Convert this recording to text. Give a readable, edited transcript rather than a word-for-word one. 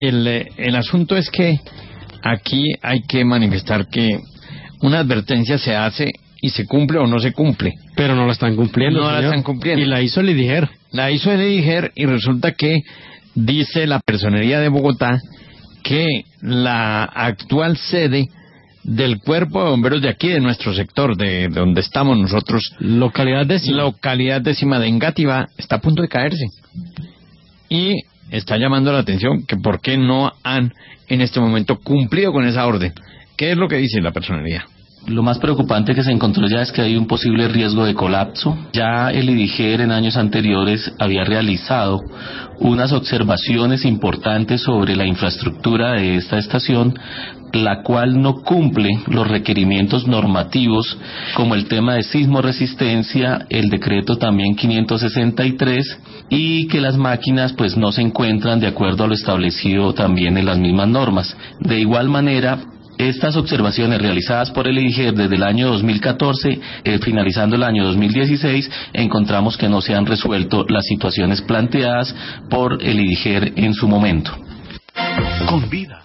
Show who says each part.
Speaker 1: El asunto es que aquí hay que manifestar que una advertencia se hace y se cumple o no se cumple.
Speaker 2: Pero no la están cumpliendo,
Speaker 1: No
Speaker 2: señor.
Speaker 1: la están cumpliendo.
Speaker 2: Y la hizo el IDIGER.
Speaker 1: La hizo el IDIGER y resulta que dice la Personería de Bogotá que la actual sede del Cuerpo de Bomberos de aquí, de nuestro sector, de donde estamos nosotros,
Speaker 2: Localidad décima
Speaker 1: de Engativá, está a punto de caerse. Y está llamando la atención que por qué no han en este momento cumplido con esa orden. ¿Qué es lo que dice la Personería?
Speaker 3: Lo más preocupante que se encontró ya es que hay un posible riesgo de colapso. Ya el IDIGER en años anteriores había realizado unas observaciones importantes sobre la infraestructura de esta estación, la cual no cumple los requerimientos normativos, como el tema de sismoresistencia, el decreto también 563, y que las máquinas pues no se encuentran de acuerdo a lo establecido también en las mismas normas. De igual manera, estas observaciones realizadas por el IDIGER desde el año 2014, finalizando el año 2016, encontramos que no se han resuelto las situaciones planteadas por el IDIGER en su momento.
Speaker 4: Con vida.